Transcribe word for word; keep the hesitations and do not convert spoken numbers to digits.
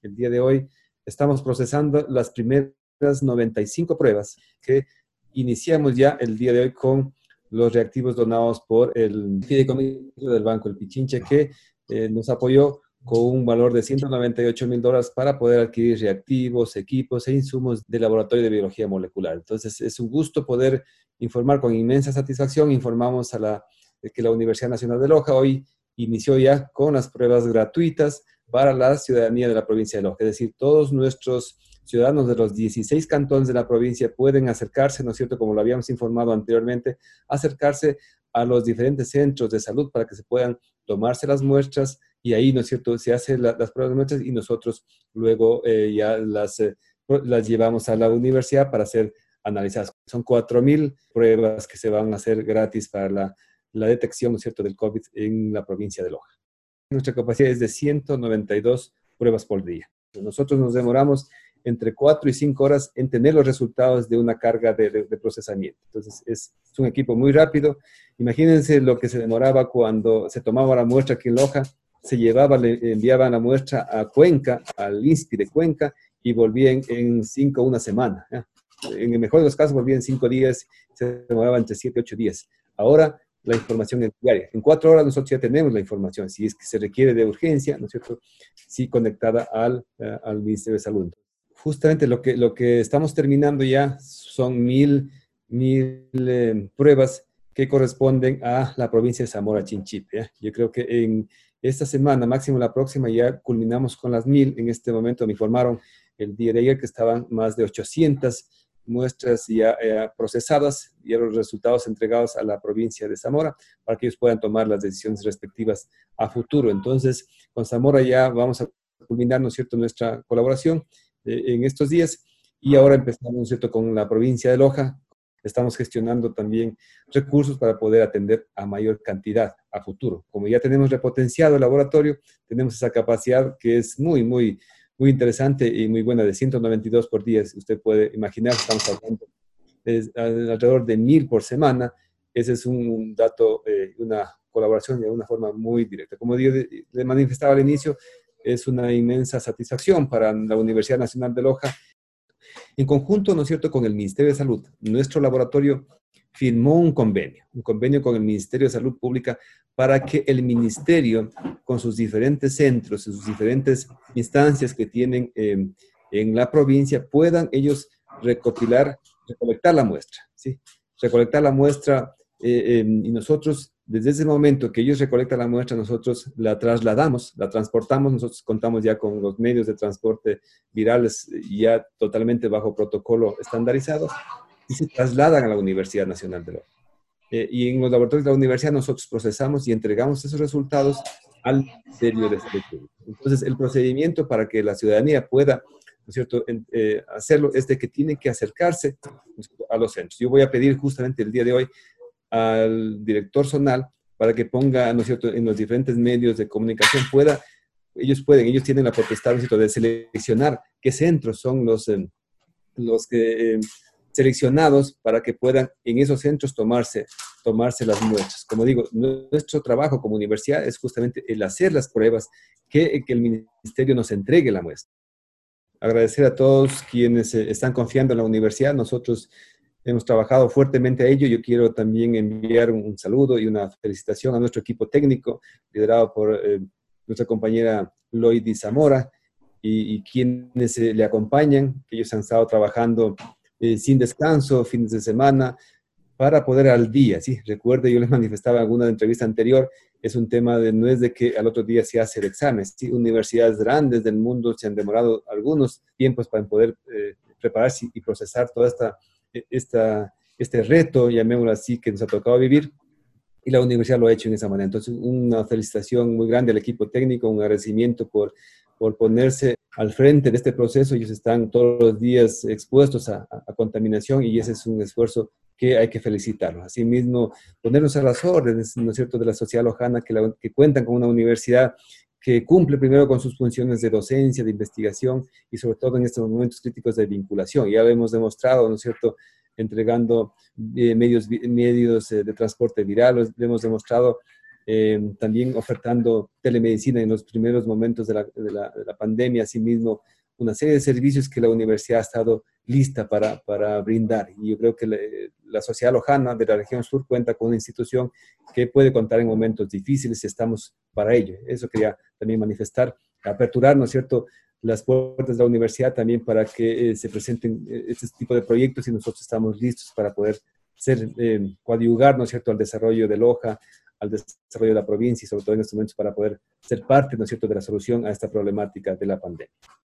El día de hoy estamos procesando las primeras noventa y cinco pruebas que iniciamos ya el día de hoy con los reactivos donados por el fideicomiso del Banco El Pichinche, que eh, nos apoyó con un valor de ciento noventa y ocho mil dólares para poder adquirir reactivos, equipos e insumos del Laboratorio de Biología Molecular. Entonces, es un gusto poder informar con inmensa satisfacción. Informamos a la, que la Universidad Nacional de Loja hoy inició ya con las pruebas gratuitas para la ciudadanía de la provincia de Loja. Es decir, todos nuestros ciudadanos de los dieciséis cantones de la provincia pueden acercarse, ¿no es cierto?, como lo habíamos informado anteriormente, acercarse a los diferentes centros de salud para que se puedan tomarse las muestras y ahí, ¿no es cierto?, se hacen la, las pruebas de muestras y nosotros luego eh, ya las, eh, las llevamos a la universidad para ser analizadas. Son cuatro mil pruebas que se van a hacer gratis para la, la detección, ¿no es cierto?, del COVID en la provincia de Loja. Nuestra capacidad es de ciento noventa y dos pruebas por día. Nosotros nos demoramos entre cuatro y cinco horas en tener los resultados de una carga de, de, de procesamiento. Entonces, es, es un equipo muy rápido. Imagínense lo que se demoraba cuando se tomaba la muestra aquí en Loja, se llevaba, le enviaban la muestra a Cuenca, al INSPI de Cuenca, y volvían en cinco o una semana. ¿eh? En el mejor de los casos volvían en cinco días, se demoraba entre siete y ocho días. Ahora, la información es diaria. En cuatro horas nosotros ya tenemos la información, si es que se requiere de urgencia, ¿no es cierto?, sí conectada al, uh, al Ministerio de Salud. Justamente lo que, lo que estamos terminando ya son mil, mil eh, pruebas que corresponden a la provincia de Zamora Chinchipe. ¿eh? Yo creo que en esta semana, máximo la próxima, ya culminamos con las mil. En este momento me informaron el día de ayer que estaban más de ochocientas muestras ya eh, procesadas y los resultados entregados a la provincia de Zamora para que ellos puedan tomar las decisiones respectivas a futuro. Entonces, con Zamora ya vamos a culminar, ¿no es cierto?, nuestra colaboración en estos días y ahora empezamos, ¿no es cierto?, con la provincia de Loja. Estamos gestionando también recursos para poder atender a mayor cantidad a futuro. Como ya tenemos repotenciado el laboratorio, tenemos esa capacidad que es muy, muy, muy interesante y muy buena, de ciento noventa y dos por día. Usted puede imaginar, estamos hablando de alrededor de mil por semana. Ese es un dato, eh, una colaboración de una forma muy directa. Como yo le manifestaba al inicio, es una inmensa satisfacción para la Universidad Nacional de Loja. En conjunto, ¿no es cierto?, con el Ministerio de Salud, nuestro laboratorio firmó un convenio, un convenio con el Ministerio de Salud Pública para que el ministerio, con sus diferentes centros, sus diferentes instancias que tienen eh, en la provincia, puedan ellos recopilar, recolectar la muestra, ¿sí? Recolectar la muestra eh, eh, y nosotros, desde ese momento que ellos recolectan la muestra, nosotros la trasladamos, la transportamos, nosotros contamos ya con los medios de transporte virales ya totalmente bajo protocolo estandarizado y se trasladan a la Universidad Nacional de Loja. Eh, y en los laboratorios de la universidad nosotros procesamos y entregamos esos resultados al Ministerio de Salud Pública. Entonces, el procedimiento para que la ciudadanía pueda, ¿no es cierto?, en, eh, hacerlo es de que tienen que acercarse a los centros. Yo voy a pedir justamente el día de hoy al director zonal para que ponga, ¿no es cierto?, en los diferentes medios de comunicación, pueda, ellos pueden, ellos tienen la potestad, ¿no es cierto?, de seleccionar qué centros son los, eh, los que, eh, seleccionados para que puedan en esos centros tomarse, tomarse las muestras. Como digo, nuestro trabajo como universidad es justamente el hacer las pruebas, que, que el ministerio nos entregue la muestra. Agradecer a todos quienes eh, están confiando en la universidad. Nosotros hemos trabajado fuertemente a ello. Yo quiero también enviar un saludo y una felicitación a nuestro equipo técnico, liderado por eh, nuestra compañera Loidi Zamora, y, y quienes eh, le acompañan, que ellos han estado trabajando eh, sin descanso, fines de semana, para poder al día, ¿sí? Recuerde, yo les manifestaba en alguna entrevista anterior, es un tema de, no es de que al otro día se hace el examen, ¿sí? Universidades grandes del mundo se han demorado algunos tiempos para poder eh, prepararse y procesar toda esta, esta, este reto, llamémoslo así, que nos ha tocado vivir, y la universidad lo ha hecho en esa manera. Entonces, una felicitación muy grande al equipo técnico, un agradecimiento por, por ponerse al frente de este proceso. Ellos están todos los días expuestos a, a, a contaminación y ese es un esfuerzo que hay que felicitarlos. Asimismo, ponernos a las órdenes, ¿no es cierto?, de la sociedad lojana, que, la, que cuentan con una universidad que cumple primero con sus funciones de docencia, de investigación y sobre todo en estos momentos críticos de vinculación. Ya lo hemos demostrado, ¿no es cierto?, entregando eh, medios, medios eh, de transporte viral, lo hemos demostrado eh, también ofertando telemedicina en los primeros momentos de la, de la, de la pandemia, asimismo una serie de servicios que la universidad ha estado lista para, para brindar. Y yo creo que la, la Sociedad Lojana de la región sur cuenta con una institución que puede contar en momentos difíciles y estamos para ello. Eso quería también manifestar, aperturar, ¿no es cierto?, las puertas de la universidad también para que eh, se presenten eh, este tipo de proyectos y nosotros estamos listos para poder ser, eh, coadyuvar, ¿no es cierto?, al desarrollo de Loja, al desarrollo de la provincia y sobre todo en estos momentos para poder ser parte, ¿no es cierto?, de la solución a esta problemática de la pandemia.